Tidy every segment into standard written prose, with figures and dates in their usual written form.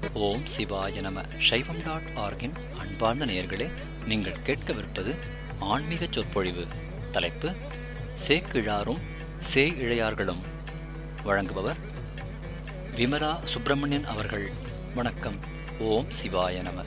ஓம் சிவாய நம. சைவம்.org-இன் அன்பார்ந்த நேயர்களே, நீங்கள் கேட்கவிருப்பது ஆன்மீக சொற்பொழிவு. தலைப்பு சேக்கிழாரும் சேயிழையார்களும். வழங்குபவர் விமலா சுப்பிரமணியன் அவர்கள். வணக்கம். ஓம் சிவாய நம.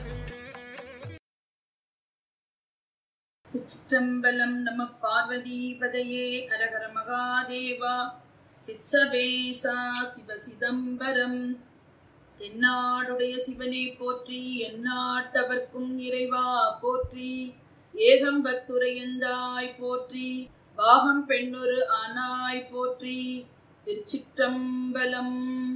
திருச்சிற்றம்பலம். நம பார்வதிபதையே அரஹர மகாதேவா. சித்சபேசா சிவ சிதம்பரம். தென்னாடுடைய சிவனே போற்றி, எந்நாட்டவர்க்கும் இறைவா போற்றி. ஏகம்பத்துரையந்தாய் போற்றி, பாகம் பெண்ணொரு ஆனாய் போற்றி. திருச்சிற்றம்பலம்.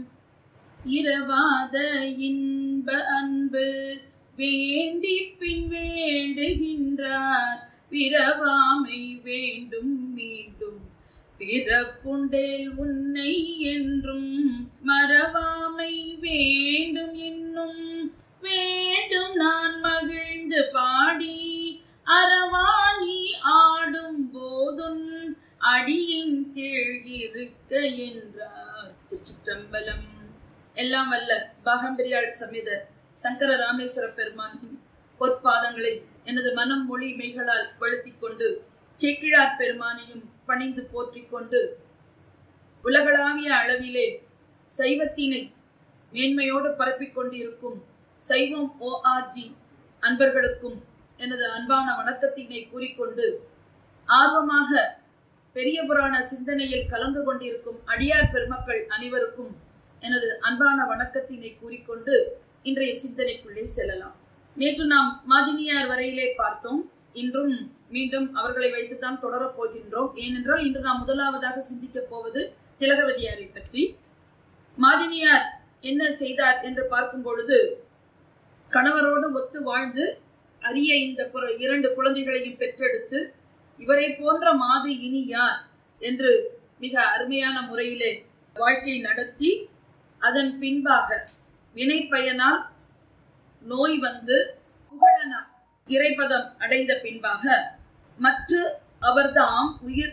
இரவாத இன்ப அன்பு வேண்டி பின் வேண்டுகின்றார், பிறவாமை வேண்டும் மீண்டும் பிறப்புண்டேல் உன்னை என்றும். மறவாமை வேண்டும் இன்னும் வேண்டும் நான் மகிழ்ந்து பாடி, அறவாணி ஆடும் போதும் அடியின் கீழ் இருக்க என்றார். திருச்சிற்றம்பலம். எல்லாம் வல்ல பாகம்பிரியாள் சமேத சங்கர ராமேஸ்வர பெருமானின் பொற்பாதங்களை எனது மனம் மொழி மெய்களால் வழுத்திக் கொண்டு சேக்கிழார் பெருமானையும் பணிந்து போற்றிக் கொண்டு, உலகளாவிய அளவிலே சைவத்தினை மேன்மையோடு பரப்பிக் கொண்டிருக்கும் சைவம் ORG அன்பர்களுக்கும் எனது அன்பான வணக்கத்தினை கூறிக்கொண்டு, ஆர்வமாக பெரிய புராண சிந்தனையில் கலந்து கொண்டிருக்கும் அடியார் பெருமக்கள் அனைவருக்கும் எனது அன்பான வணக்கத்தினை கூறிக்கொண்டு இன்றைய சிந்தனைக்குள்ளே செல்லலாம். நேற்று நாம் மாதினியார் வரையிலே பார்த்தோம். இன்றும் மீண்டும் அவர்களை வைத்துத்தான் தொடரப் போகின்றோம். ஏனென்றால் இன்று நாம் முதலாவதாக சிந்திக்கப் போவது திலகவதியாரை பற்றி. மாதினியார் என்ன செய்தார் என்று பார்க்கும் பொழுது, கணவரோடு ஒத்து வாழ்ந்து அரிய இந்த 2 குழந்தைகளையும் பெற்றெடுத்து, இவரை போன்ற மாது இனி யார் என்று மிக அருமையான முறையிலே வாழ்க்கை நடத்தி, அதன் பின்பாக வினை பயனால் நோய் வந்து புகழனார் இறைபதம் அடைந்த பின்பாக மற்ற அவர்தாம்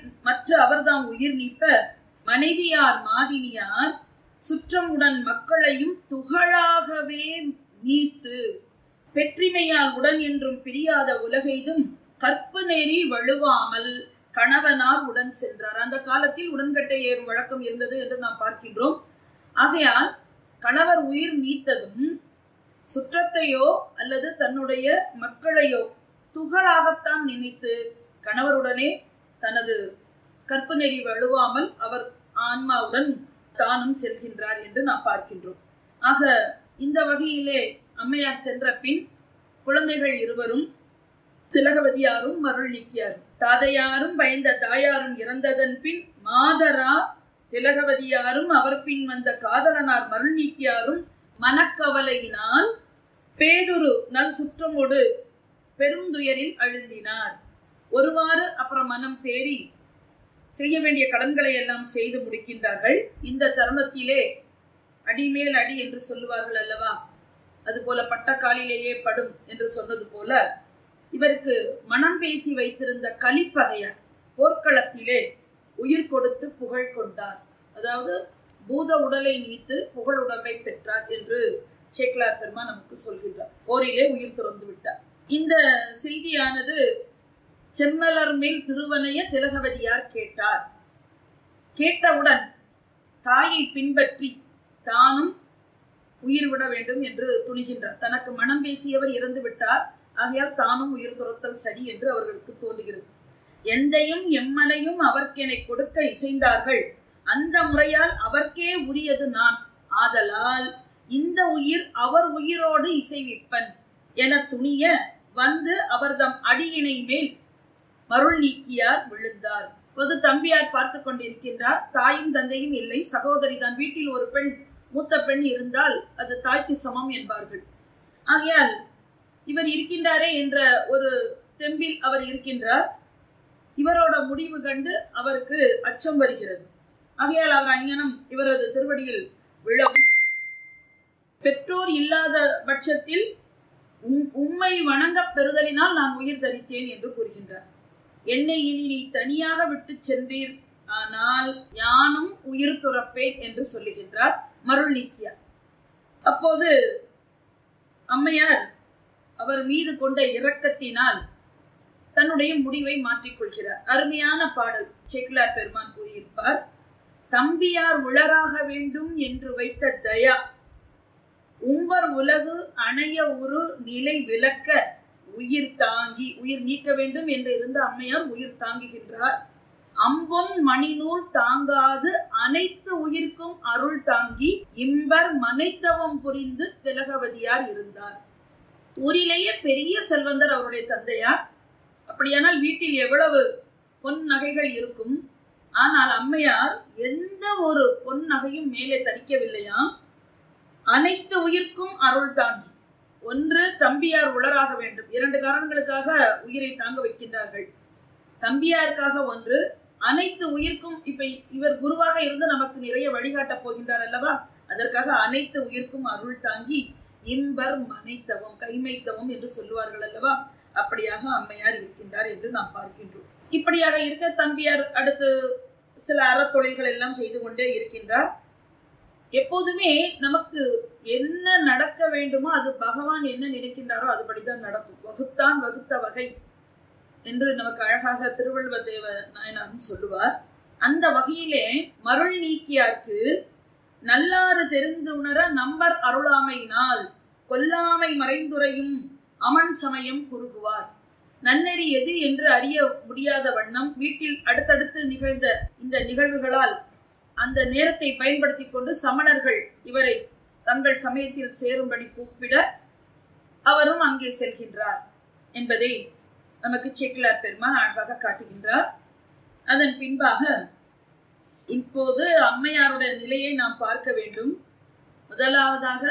உயிர் நீப்ப மனைவியார் மாதினியார் சுற்றமுடன் மக்களையும் துகளாகவே நீத்து, பெற்றிமையால் உடன் என்றும் பிரியாத உலகைதும் கற்பு நெறி வழுவாமல் கணவனார் உடன் சென்றார். அந்த காலத்தில் உடன்கட்டை ஏறும் வழக்கம் இருந்தது என்று நாம் பார்க்கின்றோம். ஆகையால் கணவர் உயிர் நீத்ததும் சுற்றத்தையோ அல்லது தன்னுடைய மக்களையோ துகளாகத்தான் நினைத்து கணவருடனே தனது கற்பு நெறி வழுவாமல் அவர் ஆன்மாவுடன் தானும் செல்கின்றார் என்று நாம் பார்க்கின்றோம். ஆக இந்த வகையிலே அம்மையார் சென்ற பின் குழந்தைகள் இருவரும், திலகவதியாரும் மருள் நீக்கியாரும். தாதையாரும் பயந்த தாயாரும் இறந்ததன் பின் மாதரார் திலகவதியாரும் அவர் பின் வந்த காதலனார் மருள் நீக்கியாரும் மனக்கவலையினால் பேதுரு நல் சுற்றமோடு பெருந்துயரில் அழுந்தினார். ஒருவாறு அப்புறம் மனம் தேறி செய்ய வேண்டிய கடன்களை எல்லாம் செய்து முடிக்கின்றார்கள். இந்த தருணத்திலே அடிமேல் அடி என்று சொல்லுவார்கள் அல்லவா, அதுபோல பட்டக்காலிலேயே படும் என்று சொன்னது போல, இவருக்கு மனம் பேசி வைத்திருந்த கலிப்பகையார் போர்க்களத்திலே உயிர் கொடுத்து புகழ் கொண்டார். அதாவது பூத உடலை நீத்து புகழ் உடம்பை பெற்றார் என்று சேக்கிழார் பெருமான் நமக்கு சொல்கின்றார். போரிலே உயிர் துறந்து விட்டார். இந்த செய்தியானது செம்மலர் மேல் திருவனைய திலகவதியார் கேட்டார். கேட்டவுடன் தாயை பின்பற்றி தானும் உயிர் விட வேண்டும் என்று துணிகின்றார். தனக்கு மனம் பேசியவர் இறந்து விட்டார், ஆகையால் தானும் உயிர் துறத்தல் சரி என்று அவர்களுக்கு தோன்றுகிறது. எந்தையும் எம்மனையும் அவர்க்கெனை கொடுக்க இசைந்தார்கள், அந்த முறையால் அவர்க்கே உரியது நான், ஆதலால் இந்த உயிர் அவர் உயிரோடு இசைவிப்பன் என துணிய வந்து அவர்தம் அடியினை மேல் மருள் நீக்கியார் விழுந்தார். பொது தம்பியார் பார்த்து கொண்டிருக்கின்றார். தாயும் தந்தையும் இல்லை, சகோதரி தான். வீட்டில் ஒரு பெண், மூத்த பெண் இருந்தால் அது தாய்க்கு சமம் என்பார்கள். ஆகையால் இவர் இருக்கின்றாரே என்ற ஒரு தெம்பில் அவர் இருக்கின்றார். இவரோட முடிவு கண்டு அவருக்கு அச்சம் வருகிறது. ஆகையால் அவர் அங்ஙனம் இவரது திருவடியில் விழவும், பெற்றோர் இல்லாத பட்சத்தில் உம்மை வணங்க பெறுதலினால் நான் உயிர் தரித்தேன் என்று கூறுகின்றார். என்னை இனி நீ தனியாக விட்டு சென்றீர், ஆனால் யானும் உயிர் துறப்பேன் என்று சொல்லுகின்றார் மருள் நீக்கியார். அப்போது அம்மையார் அவர் மீது கொண்ட இரக்கத்தினால் தன்னுடைய முடிவை மாற்றிக்கொள்கிறார். அருமையான பாடல் சேக்கிழார் பெருமான் கூறியிருப்பார், தம்பியார் உளராக வேண்டும் என்று வைத்த தயா உம்பர் உலகு அணைய உரு நிலை விளக்க உயிர் தாங்கி, உயிர் நீக்க வேண்டும் என்று இருந்த அம்மையார் உயிர் தாங்குகின்றார். அம்பொன் மணிநூல் தாங்காது அனைத்து உயிர்க்கும் அருள் தாங்கி இம்பர் மனைத்தவம் புரிந்து திலகவதியார் இருந்தார். ஊரிலேயே பெரிய செல்வந்தர் அவருடைய தந்தையார். அப்படியானால் வீட்டில் எவ்வளவு பொன் நகைகள் இருக்கும். ஆனால் அம்மையார் எந்த ஒரு பொன் நகையும் மேலே தரிக்கவில்லையாம். அனைத்து உயிர்க்கும் அருள் தாங்கி. ஒன்று, தம்பியார் உளராக வேண்டும். 2 காரணங்களுக்காக உயிரை தாங்க வைக்கின்றார்கள். தம்பியாருக்காக ஒன்று, அனைத்து உயிர்க்கும். இப்ப இவர் குருவாக இருந்து நமக்கு நிறைய வழிகாட்டப் போகின்றார் அல்லவா, அதற்காக அனைத்து உயிர்க்கும் அருள் தாங்கி இம்பர் மனைத்தவம், கைமைத்தவம் என்று சொல்லுவார்கள் அல்லவா, அப்படியாக அம்மையார் இருக்கின்றார் என்று நாம் பார்க்கின்றோம். இப்படியாக இருக்க தம்பியார் அடுத்து சில அறத்தொழில்கள் எல்லாம் செய்து கொண்டே இருக்கின்றார். எப்போதுமே நமக்கு என்ன நடக்க வேண்டுமோ அது பகவான் என்ன நினைக்கின்றாரோ அதுபடிதான் நடக்கும். வகுத்தான் வகுத்த வகை என்று நமக்கு அழகாக திருவள்ளுவர் தேவ நாயனார் சொல்லுவார். அந்த வகையிலே மருள் நீக்கியார்க்கு நல்லாறு தெரிந்து உணர நம்பர் அருளாமையினால் கொல்லாமை மறைந்துரையும் அமன் சமயம் குறுகுவார். நன்னெறி எது என்று அறிய முடியாத வண்ணம் வீட்டில் அடுத்தடுத்து நிகழ்ந்த இந்த நிகழ்வுகளால் அந்த நேரத்தை பயன்படுத்தி கொண்டு சமணர்கள் இவரை தங்கள் சமயத்தில் சேரும்படி கூப்பிட அவரும் அங்கே செல்கின்றார் என்பதை நமக்கு சேக்கிழார் பெருமான் அழகாக காட்டுகின்றார். அதன் பின்பாக இப்போது அம்மையாருடைய நிலையை நாம் பார்க்க வேண்டும். முதலாவதாக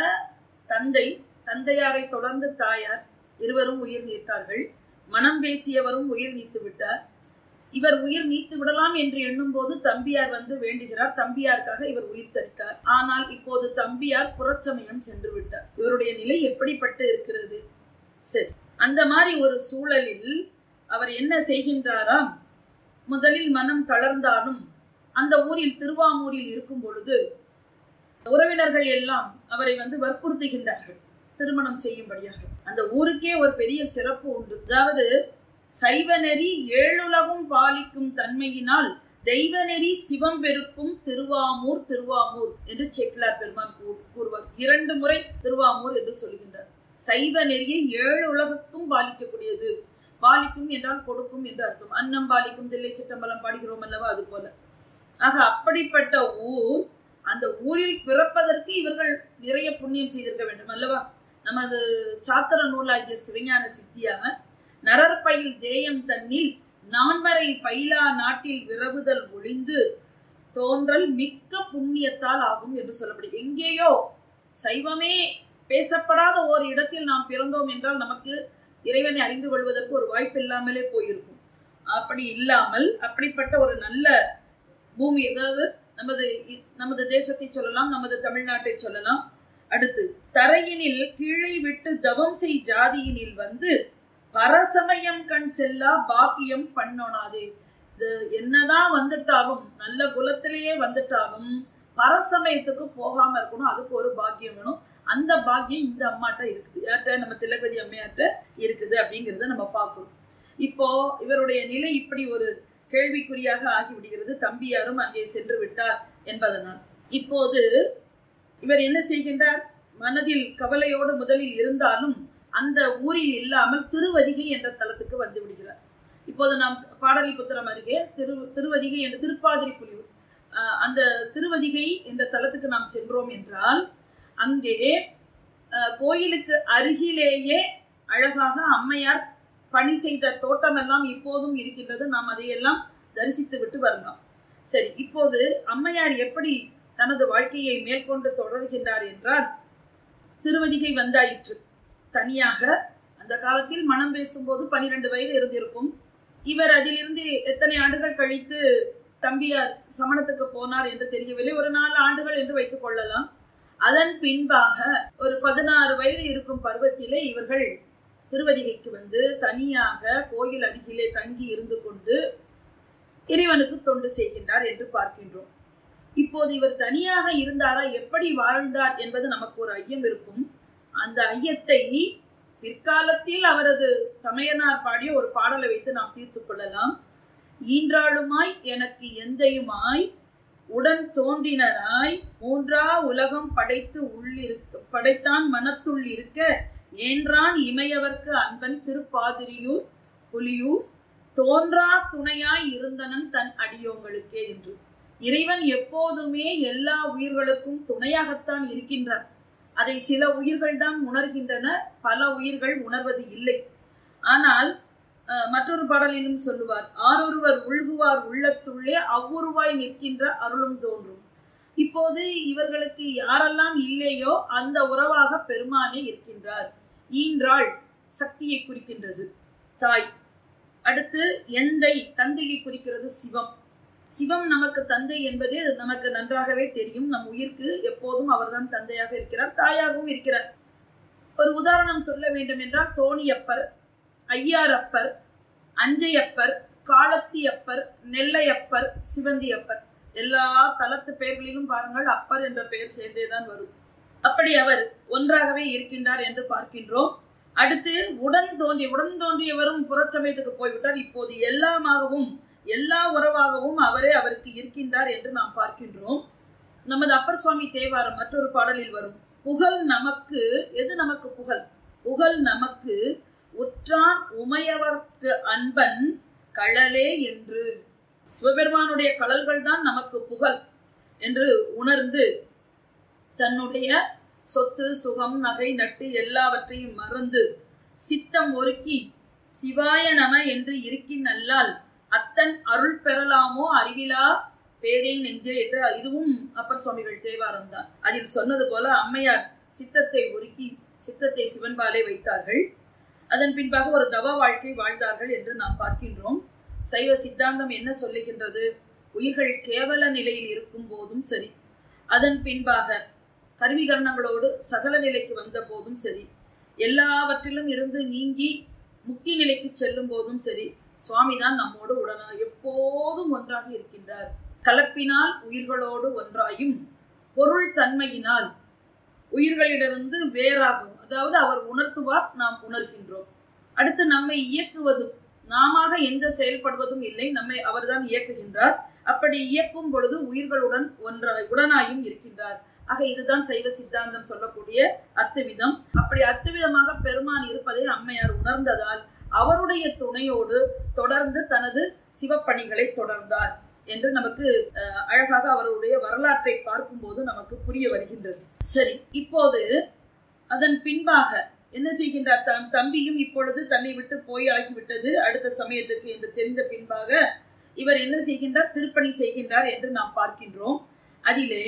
தந்தையாரை தொடர்ந்து தாயார் இருவரும் உயிர் நீத்தார்கள். மனம் பேசியவரும் உயிர் நீத்து விட்டார். இவர் உயிர் நீத்து விடலாம் என்று எண்ணும் போது தம்பியார் வந்து வேண்டுகிறார். தம்பியாருக்காக இவர் உயிர் தரித்தார். ஆனால் இப்போது தம்பியார் புறச்சமயம் சென்று விட்டார். இவருடைய நிலை எப்படிப்பட்டு இருக்கிறது? சரி, அந்த மாதிரி ஒரு சூழலில் அவர் என்ன செய்கின்றாராம்? முதலில் மனம் தளர்ந்தாலும் அந்த ஊரில் திருவாமூரில் இருக்கும் பொழுது உறவினர்கள் எல்லாம் அவரை வந்து வற்புறுத்துகின்றார்கள் திருமணம் செய்யும்படியாக. அந்த ஊருக்கே ஒரு பெரிய சிறப்பு உண்டு. அதாவது சைவநெறி ஏழுலகும் பாலிக்கும் தன்மையினால் தெய்வநெறி சிவம் பெருக்கும் திருவாமூர் திருவாமூர் என்று சேக்கிழார் பெருமான் கூறுவார். 2 முறை திருவாமூர் என்று சொல்கின்றார். சைவ நெறியை 7 உலகத்துக்கும் பாலிக்கக்கூடியது. பாலிக்கும் என்றால் கொடுக்கும் என்று அர்த்தம். அன்னம் பாலிக்கும் தில்லை சிற்றம்பலம் பாடுகிறோம் அல்லவா, அது போல. ஆக அப்படிப்பட்ட ஊர், அந்த ஊரில் பிறப்பதற்கு இவர்கள் நிறைய புண்ணியம் செய்திருக்க வேண்டும் அல்லவா. நமது சாத்திர நூலாகிய சிவஞான சித்தியார் நரற்பயில் தேயம் தன்னில் நான்மறை பயிலா நாட்டில் விரவுதல் ஒளிந்து தோன்றல் மிக்க புண்ணியத்தால் ஆகும் என்று சொல்லப்படும். எங்கேயோ சைவமே பேசப்படாத ஒரு இடத்தில் நாம் பிறந்தோம் என்றால் நமக்கு இறைவனை அறிந்து கொள்வதற்கு ஒரு வாய்ப்பு இல்லாமலே போயிருக்கும். அப்படி இல்லாமல் அப்படிப்பட்ட ஒரு நல்ல பூமி, அதாவது நமது தேசத்தை சொல்லலாம், நமது தமிழ்நாட்டை சொல்லலாம். அடுத்து தரையினில் கீழே விட்டு தவம் செய் ஜாதியினில் வந்து பரசமயம் கண் செல்லா பாக்கியம் பண்ணோனாதே. இது என்னதான் வந்துட்டாலும், நல்ல குலத்திலேயே வந்துட்டாலும் பரசமயத்துக்கு போகாம இருக்கணும். அதுக்கு ஒரு பாக்கியம் வேணும். அந்த பாக்கியம் இந்த அம்மாட்ட இருக்குது. யார்கிட்ட? நம்ம திலகவதி அம்மையார்ட்ட இருக்குது அப்படிங்கிறத நம்ம பார்க்கணும். இப்போ இவருடைய நிலை இப்படி ஒரு கேள்விக்குறியாக ஆகிவிடுகிறது. தம்பியாரும் அங்கே சென்று விட்டார் என்பதனால் இப்போது இவர் என்ன செய்கின்றார்? மனதில் கவலையோடு முதலில் இருந்தாலும் அந்த ஊரில் இல்லாமல் திருவதிகை என்ற தலத்துக்கு வந்து விடுகிறார். இப்போது நாம் பாடலிபுத்திரம் அருகே திருவதிகை என்ற திருப்பாதிரி புலியூர், அந்த திருவதிகை என்ற தலத்துக்கு நாம் சென்றோம் என்றால் அங்கே கோயிலுக்கு அருகிலேயே அழகாக அம்மையார் பணி செய்த தோட்டமெல்லாம் இப்போதும் இருக்கின்றது. நாம் அதையெல்லாம் தரிசித்து விட்டு வரலாம். சரி, இப்போது அம்மையார் எப்படி தனது வாழ்க்கையை மேற்கொண்டு தொடர்கின்றார் என்றால், திருவதிகை வந்தாயிற்று. தனியாக அந்த காலத்தில் மனம் பேசும்போது 12 வயது இருந்திருக்கும். இவர் அதிலிருந்து எத்தனை ஆண்டுகள் கழித்து தம்பியார் சமணத்துக்கு போனார் என்று தெரியவில்லை. ஒரு 4 ஆண்டுகள் என்று வைத்துக் கொள்ளலாம். அதன் பின்பாக ஒரு 16 வயது இருக்கும் பருவத்திலே இவர்கள் திருவதிகைக்கு வந்து தனியாக கோயில் அருகிலே தங்கி இருந்து கொண்டு இறைவனுக்கு தொண்டு செய்கின்றார் என்று பார்க்கின்றோம். இப்போது இவர் தனியாக இருந்தாரா, எப்படி வாழ்ந்தார் என்பது நமக்கு ஒரு ஐயம் இருக்கும். அந்த ஐயத்தை பிற்காலத்தில் அவரது தமையனார் பாடிய ஒரு பாடலை வைத்து நாம் தீர்த்து கொள்ளலாம். ஈன்றாளுமாய் எனக்கு எந்தையுமாய் உடன் தோன்றினராய் மூன்றா உலகம் படைத்தான் மனத்துள் இருக்க ஏன்றான் இமையவர்க்கு அன்பன் திருப்பாதிரியூர் புலியூர் தோன்றா துணையாய் இருந்தனன் தன் அடியோங்களுக்கே என்று. இறைவன் எப்போதுமே எல்லா உயிர்களுக்கும் துணையாகத்தான் இருக்கின்றார். அதை சில உயிர்கள் தான் உணர்கின்றன, பல உயிர்கள் உணர்வது இல்லை. ஆனால் மற்றொரு பாடலிலும் சொல்லுவார், ஆரொருவர் உள்குவார் உள்ளத்துள்ளே அவ்வுருவாய் நிற்கின்ற அருளும் தோன்றும். இப்போது இவர்களுக்கு யாரெல்லாம் இல்லையோ அந்த உறவாக பெருமானே இருக்கின்றார். ஈன்றாள் சக்தியை குறிக்கின்றது, தாய். அடுத்து எந்தை, தந்தையை குறிக்கிறது சிவம். சிவம் நமக்கு தந்தை என்பது நமக்கு நன்றாகவே தெரியும். நம் உயிருக்கு எப்போதும் அவர்தான் தந்தையாக இருக்கிறார், தாயாகவும் இருக்கிறார். ஒரு உதாரணம் சொல்ல வேண்டும் என்றால் தோணியப்பர், ஐயாரப்பர், அஞ்சையப்பர், காலத்தியப்பர், நெல்லையப்பர், சிவந்தியப்பர், எல்லா தலத்து பெயர்களிலும் பாருங்கள் அப்பர் என்ற பெயர் சேர்ந்தேதான் வரும். அப்படி அவர் ஒன்றாகவே இருக்கின்றார் என்று பார்க்கின்றோம். அடுத்து உடன் தோன்றியவரும் புறச்சமயத்துக்கு போய்விட்டார். இப்போது எல்லாமாகவும் எல்லா உறவாகவும் அவரே அவருக்கு இருக்கின்றார் என்று நாம் பார்க்கின்றோம். நமது அப்பர் சுவாமி தேவாரம் மற்றொரு பாடலில் வரும், புகழ் நமக்கு, எது நமக்கு புகழ்? புகழ் நமக்கு உற்றான் உமையவர்க்கு அன்பன் கழலே என்று. சிவபெருமானுடைய கழல்கள் தான் நமக்கு புகழ் என்று உணர்ந்து தன்னுடைய சொத்து சுகம் நகை நட்டு எல்லாவற்றையும் மறந்து சித்தம் ஒருக்கி சிவாய நம என்று இருக்கின் நல்லால் அத்தன் அருள் பெறலாமோ அறிவிலா பேதை நெஞ்சே என்று. இதுவும் அப்பர் சுவாமிகள் தேவாரம் தான். அதில் சொன்னது போல அம்மையார் சித்தத்தை ஒருக்கி சித்தத்தை சிவன்பாலே வைத்தார்கள். அதன் பின்பாக ஒரு தவ வாழ்க்கை வாழ்ந்தார்கள் என்று நாம் பார்க்கின்றோம். சைவ சித்தாந்தம் என்ன சொல்லுகின்றது? உயிர்கள் கேவல நிலையில் இருக்கும் போதும் சரி, அதன் பின்பாக கருவிகரணங்களோடு சகல நிலைக்கு வந்த போதும் சரி, எல்லாவற்றிலும் இருந்து நீங்கி முக்தி நிலைக்கு செல்லும் போதும் சரி, சுவாமிதான் நம்மோடு எப்போதும் ஒன்றாக இருக்கின்றார். கலப்பினால் உயிர்களோடு ஒன்றாயும் பொருள் தன்மையினால் உயிர்களிடமிருந்து வேறாகும். அதாவது அவர் உணர்த்துவார், நாம் உணர்கின்றோம். அடுத்து நம்மை இயக்குவதும், நாம எந்த செயல்படுவதும் இல்லை, நம்மை அவர்தான் இயக்குகின்றார். அப்படி இயக்கும் பொழுது உயிர்களுடன் உடனாயும் இருக்கின்றார். ஆக இதுதான் சைவ சித்தாந்தம் சொல்லக்கூடிய அத்துவிதம். அப்படி அத்துவிதமாக பெருமான் இருப்பதை அம்மையார் உணர்ந்ததால் அவருடைய துணையோடு தொடர்ந்து தனது சிவப்பணிகளை தொடர்ந்தார் என்று நமக்கு அழகாக அவருடைய வரலாற்றை பார்க்கும்போது நமக்கு புரிய வருகின்றது. சரி, இப்போது அதன் பின்பாக என்ன செய்கின்றார்? தம்பியும் இப்பொழுது தன்னை விட்டு போய் ஆகிவிட்டது அடுத்த சமயத்துக்கு என்று தெரிந்த பின்பாக இவர் என்ன செய்கின்றார்? திருப்பணி செய்கின்றார் என்று நாம் பார்க்கின்றோம். அதிலே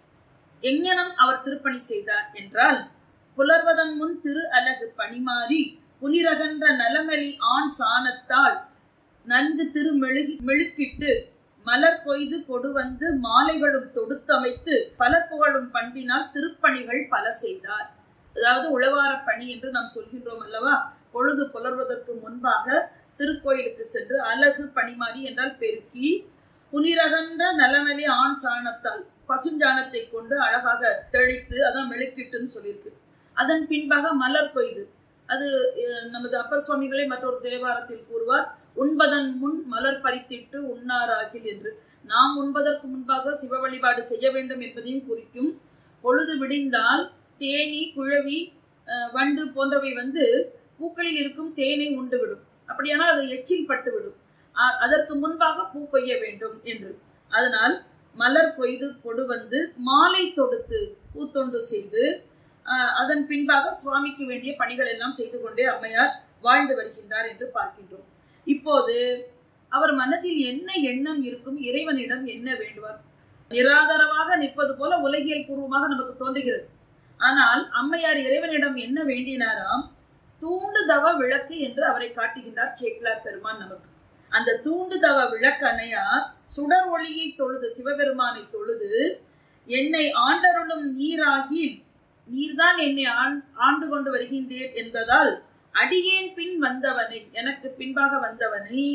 எங்ஙனம் அவர் திருப்பணி செய்தார் என்றால், புலர்வதன் முன் திரு அலகு பணிமாறி புலிரகன்ற நலமலி ஆண் சாணத்தால் நன்கு மெழுக்கிட்டு மலர் கொய்து கொடு வந்து மாலைகளும் தொடுத்தமைத்து பலர் புகழும் பண்பினால் திருப்பணிகள் பல செய்தார். அதாவது உழவார பணி என்று நாம் சொல்கின்றோம் அல்லவா? பொழுது புலர்வதற்கு முன்பாக திருக்கோயிலுக்கு சென்று அலகு பணிமாறி என்றால் பெருக்கி, புனிரகன்ற நலமலி ஆண் சாணத்தால் பசுஞ்சாணத்தை கொண்டு அழகாக தெளித்து, அதான் மெழுக்கிட்டுன்னு சொல்லியிருக்கு. அதன் பின்பாக மலர் கொய்து, அது நமது அப்பர் சுவாமிகளை மற்றொரு தேவாரத்தில் கூறுவார், உண்பதன் முன் மலர் பறித்திட்டு உண்ணாராகில் என்று. நாம் உண்பதற்கு முன்பாக சிவ வழிபாடு செய்ய வேண்டும் என்பதையும் குறிக்கும். பொழுது விடிந்தால் தேனி குழவி வண்டு போன்றவை வந்து பூக்களில் இருக்கும் தேனை உண்டு விடும். அப்படியானால் அது எச்சில் பட்டு விடும். அதற்கு முன்பாக பூ கொய்ய வேண்டும் என்று. அதனால் மலர் கொய்து கொடு வந்து மாலை தொடுத்து பூத்தொண்டு செய்து அதன் பின்பாக சுவாமிக்கு வேண்டிய பணிகள் எல்லாம் செய்து கொண்டே அம்மையார் வாழ்ந்து வருகின்றார் என்று பார்க்கின்றோம். இப்போது அவர் மனதில் என்ன எண்ணம் இருக்கும்? இறைவனிடம் என்ன வேண்டுவார்? நிராதரவாக நிற்பது போல உலகியல் பூர்வமாக நமக்கு தோன்றுகிறது. ஆனால் அம்மையார் இறைவனிடம் என்ன வேண்டினாராம்? தூண்டு தவ விளக்கு என்று அவரை காட்டுகின்றார் சேக்கிழார் பெருமான் நமக்கு. அந்த தூண்டு தவ விளக்கணையார் சுடர் ஒளியை தொழுது, சிவபெருமானை தொழுது, என்னை ஆண்டருளும் நீராகி, நீர்தான் என்னை ஆண்டு கொண்டு வருகின்றேன் என்பதால் அடியேன் பின் வந்தவனை, எனக்கு பின்பாக வந்தவனை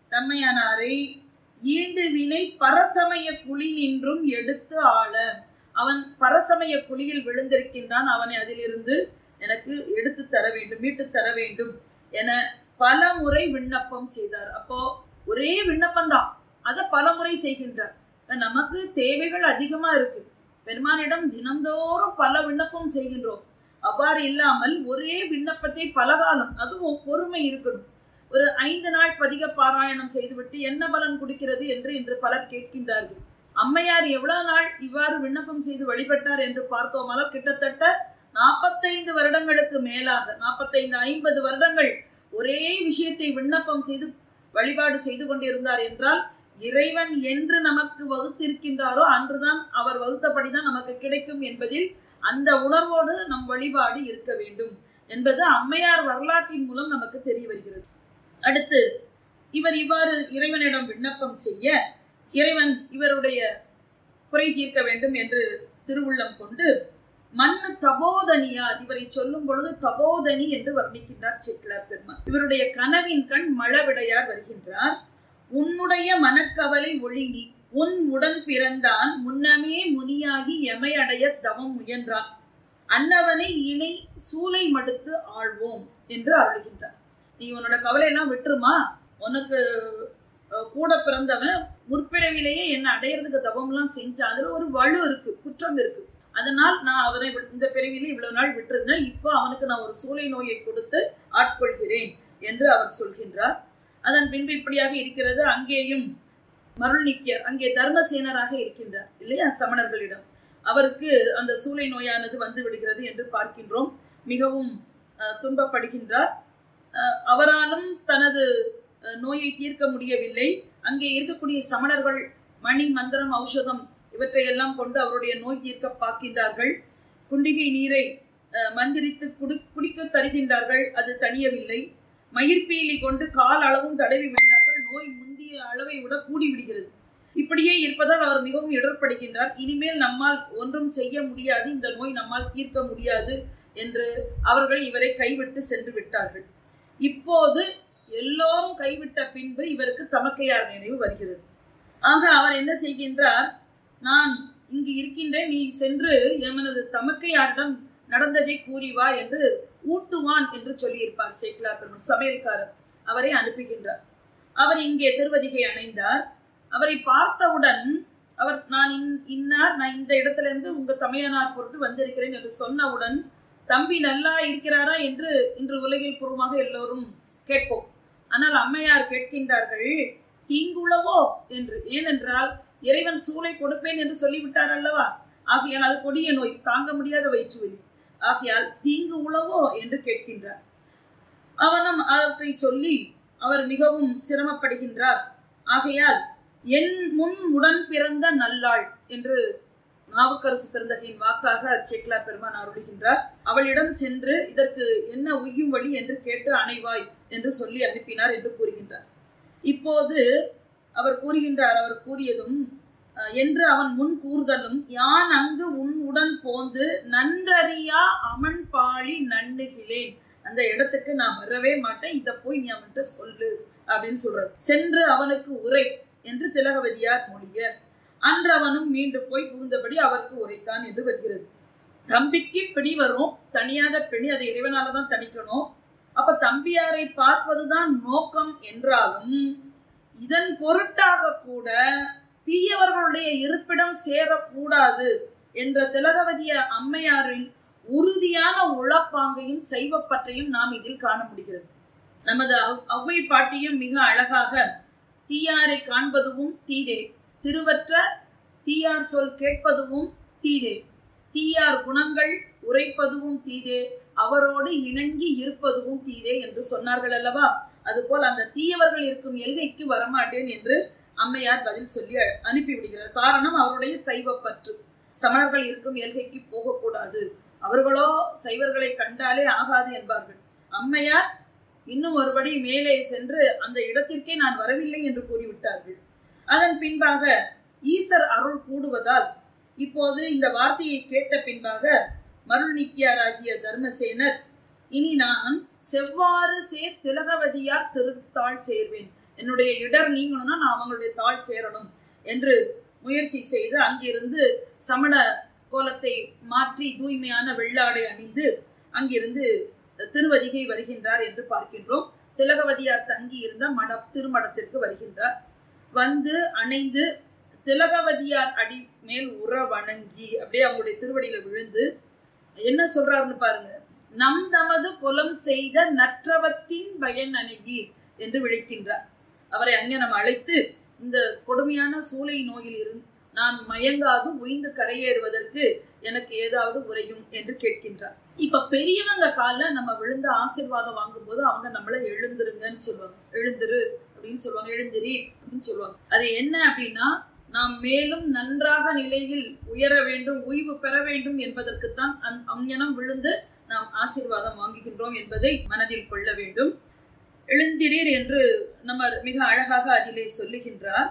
தம்மையானாரை ஈண்டு வினை பரசமய குழி நின்றும் எடுத்து ஆள, அவன் பரசமய குழியில் விழுந்திருக்கின்றான், அவனை அதிலிருந்து எனக்கு எடுத்து தர வேண்டும், மீட்டு தர வேண்டும் என பல முறை விண்ணப்பம் செய்தார். அப்போ ஒரே விண்ணப்பம் தான், அதை பல முறை செய்கின்றார். நமக்கு தேவைகள் அதிகமா இருக்கு, பெருமானிடம் தினந்தோறும் பல விண்ணப்பம் செய்கின்றோம். அவ்வாறு இல்லாமல் ஒரே விண்ணப்பத்தை பலகாலம், அதுவும் பொறுமை இருக்கணும். ஒரு 5 நாள் பதிக பாராயணம் செய்துவிட்டு என்ன பலன் கொடுக்கிறது என்று இன்று பலர் கேட்கின்றார்கள். அம்மையார் எவ்வளவு நாள் இவ்வாறு விண்ணப்பம் செய்து வழிபட்டார் என்று பார்த்தோமானால் கிட்டத்தட்ட 45 வருடங்களுக்கு மேலாக, 45-50 வருடங்கள் ஒரே விஷயத்தை விண்ணப்பம் செய்து வழிபாடு செய்து கொண்டிருந்தார் என்றால், இறைவன் என்று நமக்கு வகுத்திருக்கின்றாரோ அன்றுதான் அவர் வகுத்தபடிதான் நமக்கு கிடைக்கும் என்பதில் அந்த உணர்வோடு நம் வழிபாடு இருக்க வேண்டும் என்பது அம்மையார் வரலாற்றின் மூலம் நமக்கு தெரிய வருகிறது. அடுத்து இவர் இவ்வாறு இறைவனிடம் விண்ணப்பம் செய்ய, இறைவன் இவருடைய குறை தீர்க்க வேண்டும் என்று திருவுள்ளம் கொண்டு மண்ணு தபோதனியார், இவரை சொல்லும் பொழுது தபோதனி என்று வர்ணிக்கின்றார் சேக்கிழார் பெருமான். இவருடைய கனவின் கண் மழவிடையார் வருகின்றார். உன்னுடைய மனக்கவலை ஒழினி, உன் உடன் பிறந்தான் முன்னமே முனியாகி எமையடைய தவம் முயன்றான், அன்னவனை இணை சூளை மடுத்து ஆழ்வோம் என்று அருளுகின்றார். நீ உன்னோட கவலையெல்லாம் விட்டுருமா, உனக்கு கூட பிறந்தவன் முற்பிறவிலேயே என்ன அடையிறதுக்கு தவம்லாம் செஞ்சான், அதுல ஒரு வலு இருக்கு, குற்றம் இருக்கு, அதனால் நான் அவனை இந்த பிறவியில இவ்வளவு நாள் விட்டுருந்தேன், இப்போ அவனுக்கு நான் ஒரு சூளை நோயை கொடுத்து ஆட்கொள்கிறேன் என்று அவர் சொல்கின்றார். அதன் பின்பு இப்படியாக இருக்கிறது. அங்கேயும் மருள்நீக்கியர் அங்கே தர்மசேனராக இருக்கின்றார் இல்லையா சமணர்களிடம், அவருக்கு அந்த சூளை நோயானது வந்து விடுகிறது என்று பார்க்கின்றோம். மிகவும் துன்பப்படுகின்றார். அவராலும் தனது நோயை தீர்க்க முடியவில்லை. அங்கே இருக்கக்கூடிய சமணர்கள் மணி, மந்திரம், ஔஷதம் இவற்றையெல்லாம் கொண்டு அவருடைய நோய் தீர்க்க பார்க்கின்றார்கள். குண்டிகை நீரை மந்திரித்து குடிக்க தருகின்றார்கள், அது தணியவில்லை. மயிர்பீலி கொண்டு கால் அளவும் தடவி விட்டார்கள், நோய் முந்திய அளவை விட கூடி விடுகிறது. இப்படியே இருப்பதால் அவர் மிகவும் இடர்படுகின்றார். இனிமேல் நம்மால் ஒன்றும் செய்ய முடியாது, இந்த நோய் நம்மால் தீர்க்க முடியாது என்று அவர்கள் இவரை கைவிட்டு சென்று விட்டார்கள். இப்போது எல்லோரும் கைவிட்ட பின்பு இவருக்கு தமக்கையார் நினைவு வருகிறது. ஆக அவர் என்ன செய்கின்றார், நான் இங்கு இருக்கின்றேன், நீ சென்று எமனது தமக்கையாரிடம் நடந்ததை கூறிவா என்று ஊட்டுவான் என்று சொல்லியிருப்பார் சேக்கிழார் பெருமான். சமையல்காரர் அவரை அனுப்புகின்றார். அவர் இங்கே திருவதிகை அணைந்தார். அவரை பார்த்தவுடன் அவர், நான் இந்த இடத்துல இருந்து உங்க தமையனார் பொருட்டு வந்திருக்கிறேன் என்று சொன்னவுடன், தம்பி நல்லா இருக்கிறாரா என்று இன்று உலகில் பூர்வமாக எல்லோரும் கேட்போம். ஆனால் அம்மையார் கேட்கின்றார்கள், தீங்குளவோ என்று. ஏனென்றால் இறைவன் சூளை கொடுப்பேன் என்று சொல்லிவிட்டார் அல்லவா, ஆகையால் அது கொடிய நோய், தாங்க முடியாத வயிற்று வலி, ஆகையால் தீங்கு உளவோ என்று கேட்கின்றார். அவனும் அவற்றை சொல்லி அவர் மிகவும் சிரமப்படுகின்றார். ஆகையால் என் முன் உடன் பிறந்த நல்லாள் என்று நாவுக்கரசு பெருந்தகையின் வாக்காக சேக்கிழார் பெருமான் அருளுகின்றார். அவளிடம் சென்று இதற்கு என்ன உய்யும் வழி என்று கேட்டு அணைவாய் என்று சொல்லி அனுப்பினார் என்று கூறுகின்றார். இப்போது அவர் கூறுகின்றார், அவர் கூறியதும் என்று அவன் முன் கூறுதலும், யான் அங்கு உன் உடன் போந்து நன்றறியா அமன் பாழி நண்ணுகிலேன், அந்த இடத்துக்கு நான் வரவே மாட்டேன், இதை போய் நீ அவன்கிட்ட சொல்லு அப்படின்னு சொல்றாரு. சென்று அவனுக்கு உரை என்று திலகவதியார் மொழிய, அன்று அவனும் மீண்டு போய் புகுந்தபடி அவருக்கு உரைத்தான் என்று வருகிறது. தம்பிக்கு பிணி வரும், தனியாத பிணி, அதை இறைவனாலதான் தணிக்கணும். அப்ப தம்பியாரை பார்ப்பதுதான் நோக்கம் என்றாலும் இதன் பொருட்டாக கூட தீயவர்களுடைய இருப்பிடம் சேரக்கூடாது என்ற திலகவதிய அம்மையாரின் உறுதியான உளப்பாங்கையும் சைவப்பற்றையும் நாம் இதில் காண முடிகிறது. நமது ஔவை பாட்டியும் மிக அழகாக, தீயாரை காண்பதுவும் தீதே, திருவற்ற தீயார் சொல் கேட்பதுவும் தீதே, தீயார் குணங்கள் உரைப்பதுவும் தீதே, அவரோடு இணங்கி இருப்பதுவும் தீதே என்று சொன்னார்கள் அல்லவா. அதுபோல் அந்த தீயவர்கள் இருக்கும் எல்கைக்கு வரமாட்டேன் என்று அம்மையார் பதில் சொல்லி அனுப்பிவிடுகிறார். காரணம் அவருடைய சைவப்பற்று. சமணர்கள் இருக்கும் எல்கைக்கு போகக்கூடாது, அவர்களோ சைவர்களை கண்டாலே ஆகாது என்பார்கள். அம்மையார் இன்னும் ஒருபடி மேலே சென்று அந்த இடத்திற்கே நான் வரவில்லை என்று கூறிவிட்டார்கள். அதன் பின்பாக ஈசர் அருள் கூடுவதால் இப்போது இந்த வார்த்தையை கேட்ட பின்பாக மருள்நீக்கியாராகிய தர்மசேனர், இனி நான் செவ்வாறு சேர் திலகவதியார் திருத்தாள் சேர்வேன், என்னுடைய இடர் நீங்கணும்னா நான் அவங்களுடைய தாள் சேரணும் என்று முயற்சி செய்து அங்கிருந்து சமண கோலத்தை மாற்றி தூய்மையான வெள்ளாடை அணிந்து அங்கிருந்து திருவதிகை வருகின்றார் என்று பார்க்கின்றோம். திலகவதியார் தங்கி இருந்த திருமடத்திற்கு வருகின்றார். வந்து அணைந்து திலகவதியார் அடி மேல் உற வணங்கி அப்படியே அவங்களுடைய திருவடியில விழுந்து என்ன சொல்றாருன்னு பாருங்க. நம் தமது புலம் செய்த நற்றவத்தின் பயன் அணுகி என்று விழிக்கின்றார். அவரை அங்கே நம்ம அழைத்து இந்த கொடுமையான சூளை நோயில் இருந்து நான் மயங்காது உய்ந்து கரையேறுவதற்கு எனக்கு ஏதாவது உரையும் என்று கேட்கின்றார். இப்ப பெரியவங்க கால நம்ம விழுந்த ஆசீர்வாதம் வாங்கும் போது அவங்க நம்மளை எழுந்திருங்கன்னு சொல்லுவாங்க. எழுந்திரு அப்படின்னு சொல்லுவாங்க, எழுந்திரி அப்படின்னு சொல்லுவாங்க. அது என்ன அப்படின்னா, நாம் மேலும் நன்றாக நிலையில் உயர வேண்டும், உய்வு பெற வேண்டும் என்பதற்குத்தான் அங்ஙனம் விழுந்து நாம் ஆசீர்வாதம் வாங்குகின்றோம் என்பதை மனதில் கொள்ள வேண்டும். எழுந்திரீர் என்று நம்ம மிக அழகாக அதிலே சொல்லுகின்றார்.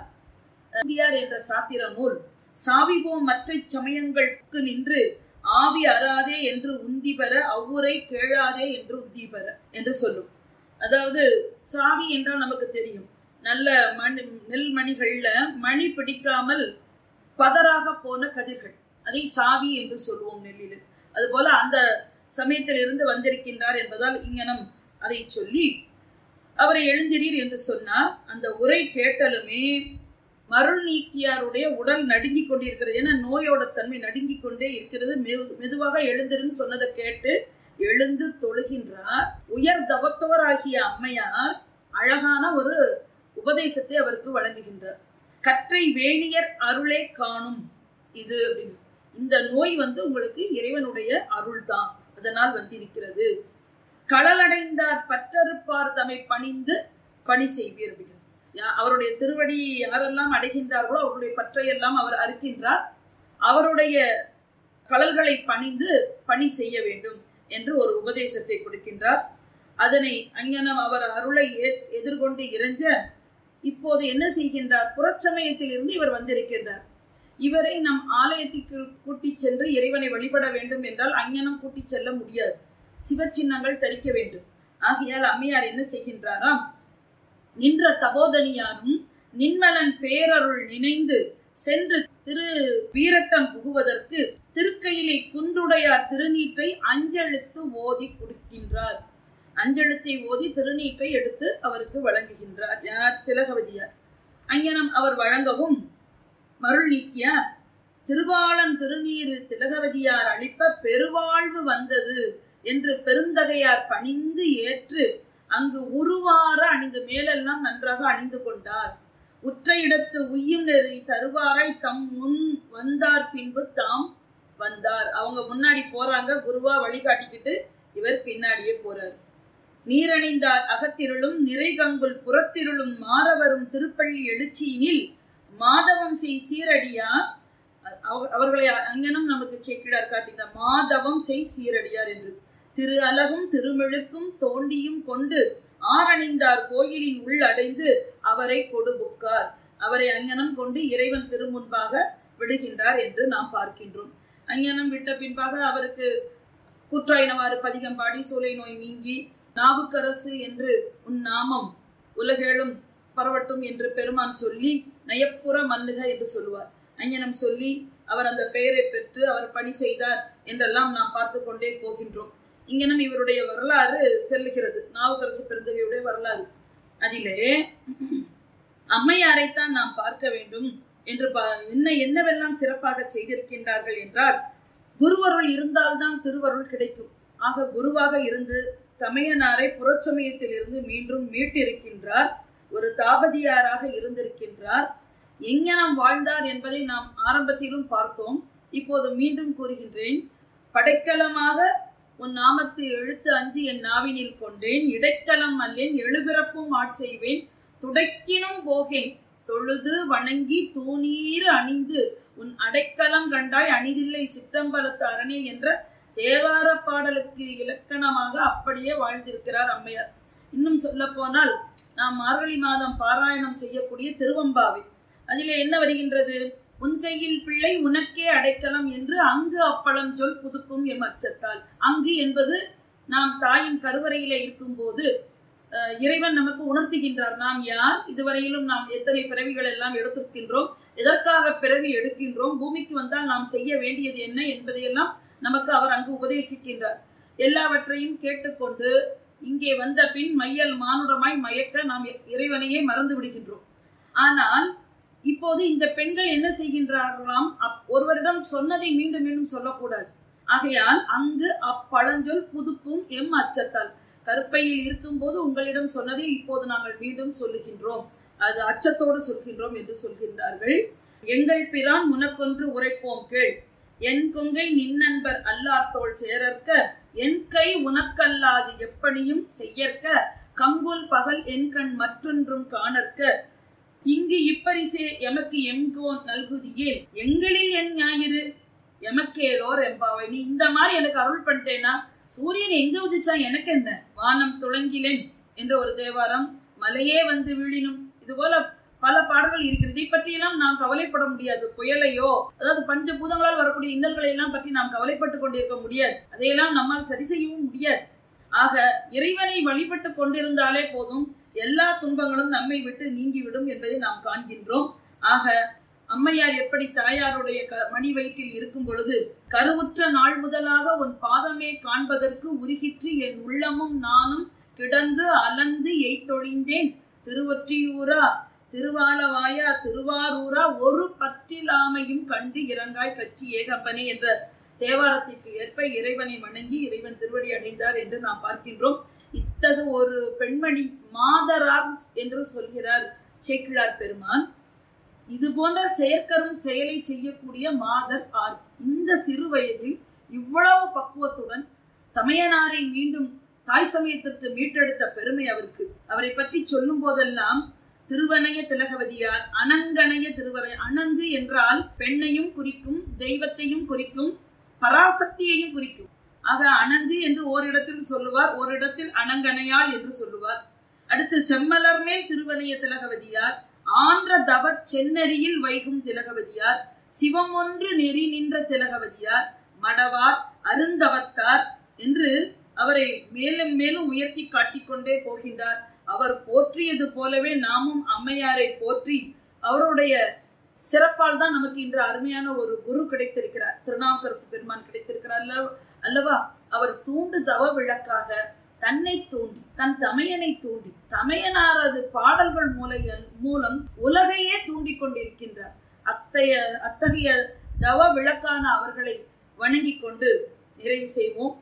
என்ற சாத்திர நூல் சாவிபோம் மற்ற சமயங்களுக்கு நின்று ஆவி அறாதே என்று உந்தி பெற அவ்வுரை கேளாதே என்று உந்தி பெற என்று சொல்லும். அதாவது சாவி என்றால் நமக்கு தெரியும், நல்ல நெல் மணிகள்ல மணி பிடிக்காமல் பதறாக போன கதிர்கள், அதை சாவி என்று சொல்லுவோம் நெல்லில். அதுபோல அந்த சமயத்தில் இருந்து வந்திருக்கின்றார் என்பதால் இங்கனம் அதை சொல்லி அவரை எழுந்திரீர் என்று சொன்னார். அந்த உரை கேட்டலுமே மருள் நீக்கியாருடைய உடல் நடுங்கி கொண்டிருக்கிறது. ஏன்னா நோயோட தன்மை நடுங்கி கொண்டே இருக்கிறது. மெதுவாக எழுந்திருன்னு சொன்னதை கேட்டு எழுந்து தொழுகின்றார். உயர் தவத்தோராகிய அம்மையார் அழகான ஒரு உபதேசத்தை அவருக்கு வழங்குகின்றார். கற்றை வேணியர் அருளே காணும் இது அப்படின்னு. இந்த நோய் உங்களுக்கு இறைவனுடைய அருள் தான், அதனால் வந்திருக்கிறது. களலடைந்தார் பற்றறுப்பார் தம்மை பணிந்து பணி செய்வீர் அப்படிங்கிறது. அவருடைய திருவடி யாரெல்லாம் அடைகின்றார்களோ அவருடைய பற்றையெல்லாம் அவர் அறுக்கின்றார். அவருடைய களல்களை பணிந்து பணி செய்ய வேண்டும் என்று ஒரு உபதேசத்தை கொடுக்கின்றார். அதனை அங்கனம் அவர் அருளை எதிர்கொண்டு இறைஞ்ச இப்போது என்ன செய்கின்றார், புறச்சமயத்தில் இருந்து இவர் வந்திருக்கின்றார். இவரை நம் ஆலயத்திற்கு கூட்டி சென்று இறைவனை வழிபட வேண்டும் என்றால் அங்கனம் கூட்டி செல்ல முடியாது, சிவச்சின்னங்கள் தரிக்க வேண்டும். ஆகையால் அம்மையார் என்ன செய்கின்றாராம், நின்ற தபோதனியாரும் நின்மலன் பேரருள் நினைந்து சென்று திரு வீரட்டம் புகுவதற்கு திருக்கையிலே குன்றுடையார் திருநீற்றை அஞ்செழுத்து ஓதி கொடுக்கின்றார். அஞ்செழுத்தை ஓதி திருநீற்றை எடுத்து அவருக்கு வழங்குகின்றார். யார்? திலகவதியார். அங்கனம் அவர் வழங்கவும் மருள் நீக்கியார் திருவாளன் திருநீரு திலகவதியார் அளிப்ப பெருவாழ்வு வந்தது என்று பெருந்தகையார் பணிந்து ஏற்று அங்கு உருவார அணிந்து மேலெல்லாம் நன்றாக அணிந்து கொண்டார். உற்ற இடத்து உய்யும் நெறி தருவாராய் தம் முன் வந்தார் பின்பு தாம் வந்தார். அவங்க முன்னாடி போறாங்க, குருவா வழிகாட்டிக்கிட்டு இவர் பின்னாடியே போறார். நீரணிந்தார் அகத்திருளும் நிறைகங்குல் புறத்திருளும் மாறவரும் திருப்பள்ளி எழுச்சியினில் மாதவம் செய் சீரடியார். அவர்களை அங்கனும் நமக்கு சேக்கிடார் காட்டினார். மாதவம் செய் சீரடியார் என்று திரு அலகும் திருமெழுக்கும் தோண்டியும் கொண்டு ஆரணிந்தார் கோயிலின் உள் அடைந்து அவரை கொடுபுக்கார். அவரை அங்கனம் கொண்டு இறைவன் திருமுன்பாக விடுகின்றார் என்று நாம் பார்க்கின்றோம். அங்கனம் விட்ட பின்பாக அவருக்கு கூற்றாயினவாறு பதிகம் பாடி சூளை நோய் நீங்கி நாவுக்கரசு என்று உன் நாமம் உலகேழும் பரவட்டும் என்று பெருமான் சொல்லி நயப்புற மல்லுக என்று சொல்லுவார். அங்கனம் சொல்லி அவர் அந்த பெயரை பெற்று அவர் பணி செய்தார் என்றெல்லாம் நாம் பார்த்து கொண்டே போகின்றோம். இங்கனம் இவருடைய வரலாறு செல்லுகிறது, நாவுக்கரசு பெருந்தகையுடைய வரலாறு. அதிலே அம்மையாரைத்தான் நாம் பார்க்க வேண்டும் என்று என்னவெல்லாம் சிறப்பாக செய்திருக்கின்றார்கள் என்றால், குருவருள் இருந்தால்தான் திருவருள் கிடைக்கும். ஆக குருவாக இருந்து தமையனாரை புறச்சமயத்தில் இருந்து மீண்டும் மீட்டிருக்கின்றார். ஒரு தாபதியாராக இருந்திருக்கின்றார். எங்கனம் வாழ்ந்தார் என்பதை நாம் ஆரம்பத்திலும் பார்த்தோம். இப்போது மீண்டும் கூறுகின்றேன். படைக்கலமாக உன் நாமத்து எழுத்து அஞ்சு என் நாவினில் கொண்டேன், இடைக்கலம் அல்லேன் எழுபிறப்பும் ஆட்செய்வேன், துடைக்கினும் போகேன் தொழுது வணங்கி தூணீர் அணிந்து உன் அடைக்கலம் கண்டாய் அணிதில்லை சிற்றம்பலத்து அரணே என்ற தேவார பாடலுக்கு இலக்கணமாக அப்படியே வாழ்ந்திருக்கிறார் அம்மையார். இன்னும் சொல்ல போனால் நாம் மார்கழி மாதம் பாராயணம் செய்யக்கூடிய திருவம்பாவை, அதிலே என்ன வருகின்றது? உன் கையில் பிள்ளை உனக்கே அடைக்கலம் என்று அங்கு அப்பளம் சொல் புதுக்கும் எம் அச்சத்தால். அங்கு என்பது நாம் தாயின் கருவறையில இருக்கும் போது இறைவன் நமக்கு உணர்த்துகின்றார். நாம் யார், இதுவரையிலும் நாம் எத்தனை பிறவிகள் எல்லாம் எடுத்திருக்கின்றோம், எதற்காக பிறவி எடுக்கின்றோம், பூமிக்கு வந்தால் நாம் செய்ய வேண்டியது என்ன என்பதையெல்லாம் நமக்கு அவர் அங்கு உபதேசிக்கின்றார். எல்லாவற்றையும் கேட்டுக்கொண்டு இங்கே வந்த பின் மையல் மானுடமாய் மயக்க நாம் இறைவனையே மறந்து விடுகின்றோம். ஆனால் இப்போது இந்த பெண்கள் என்ன செய்கின்றார்களாம், ஒருவரிடம் சொன்னதை மீண்டும் மீண்டும் சொல்லக்கூடாது. ஆகையால் அங்கு அப்பழஞ்சொல் புதுப்பும் எம் அச்சத்தால், கருப்பையில் இருக்கும் போது உங்களிடம் சொன்னதை இப்போது நாங்கள் மீண்டும் சொல்லுகின்றோம், அது அச்சத்தோடு சொல்கின்றோம் என்று சொல்கின்றார்கள். எங்கள் பிரான் முனக்கொன்று உரைப்போம் கேள், என் கொங்கை நின்னன்பர் அல்லார்த்தோள் சேரற்க, என் கை உனக்கல்லாது எப்படியும் செய்யற்க, கங்குல் பகல் என் கண் மற்றொன்றும் காணற்க, இங்கு இப்பரிசே எமக்கு எங்கோ நல்குதியே, எங்களில் என் ஞாயிறு எமக்கேலோர் எம்பாவை. நீ இந்த மாதிரி எனக்கு அருள் பண்ணிட்டேன்னா சூரியன் எங்க உதிச்சா எனக்கு என்ன, வானம் துளங்கிலேன் என்ற ஒரு தேவாரம், மலையே வந்து வீழினும், இது போல பல பாடல்கள் இருக்கிறது. இதை பற்றியெல்லாம் நாம் கவலைப்பட முடியாது. புயலையோ, அதாவது பஞ்சபூதங்களால் வரக்கூடிய இன்னல்களை எல்லாம் பற்றி நாம் கவலைப்பட்டு கொண்டிருக்க முடியாது. அதையெல்லாம் நம்மால் சரி செய்யவும் முடியாது. ஆக இறைவனை வழிபட்டு கொண்டிருந்தாலே போதும், எல்லா துன்பங்களும் நம்மை விட்டு நீங்கிவிடும் என்பதை நாம் காண்கின்றோம். ஆக அம்மையார் எப்படி தாயாருடைய மணி வயிற்றில் இருக்கும் பொழுது, கருவுற்ற நாள் முதலாக உன் பாதமே காண்பதற்கு உருகிற்று என் உள்ளமும் நானும் கிடந்து அலந்து எய்தொழிந்தேன், திருவொற்றியூரா திருவாலவாயா திருவாரூரா ஒரு பற்றிலாமையும் கண்டு இறங்காய் கட்சி ஏகம்பனே என்ற தேவாரத்திற்கு ஏற்ப இறைவனை வணங்கி இறைவன் திருவடி அடைந்தார் என்று நாம் பார்க்கின்றோம். இத்தகு ஒரு பெண்மணி மாதரார் என்று சொல்கிறார் சேக்கிழார் பெருமான். இது போன்ற செயற்கரும் செயலை செய்யக்கூடிய மாதர் ஆர். இந்த சிறு வயதில் இவ்வளவு பக்குவத்துடன் தமையனாரை மீண்டும் தாய் சமயத்திற்கு மீட்டெடுத்த பெருமை அவருக்கு. அவரை பற்றி சொல்லும் போதெல்லாம் திருவனைய திலகவதியார், அனங்கனைய திருவரை. அணங்கு என்றால் பெண்ணையும் குறிக்கும், தெய்வத்தையும் குறிக்கும், பராசக்தியையும் குறிக்கும். ஆக அணங்கு என்று ஓரிடத்தில் சொல்லுவார், ஓரிடத்தில் அனங்கனையாள் என்று சொல்லுவார். அடுத்து செம்மலர் மேல் திருவனைய திலகவதியார், ஆன்ற தவ சென்னரியில் வைகும் திலகவதியார், சிவம் ஒன்று நெறி நின்ற திலகவதியார், மடவார் அருந்தவத்தார் என்று அவரை மேலும் மேலும் உயர்த்தி காட்டிக்கொண்டே போகின்றார். அவர் போற்றியது போலவே நாமும் அம்மையாரை போற்றி அவருடைய சிறப்பால் தான் நமக்கு இன்று அருமையான ஒரு குரு கிடைத்திருக்கிறார், திருநாவுக்கரசு பெருமான் கிடைத்திருக்கிறார் அல்லவா. அவர் தூண்டு தவ விளக்காக தன்னை தூண்டி தன் தமையனை தூண்டி தமையனாரது பாடல்கள் மூலம் உலகையே தூண்டி கொண்டிருக்கின்றார். அத்தகைய தவ விளக்கான அவர்களை வணங்கி கொண்டு நிறைவு செய்வோம்.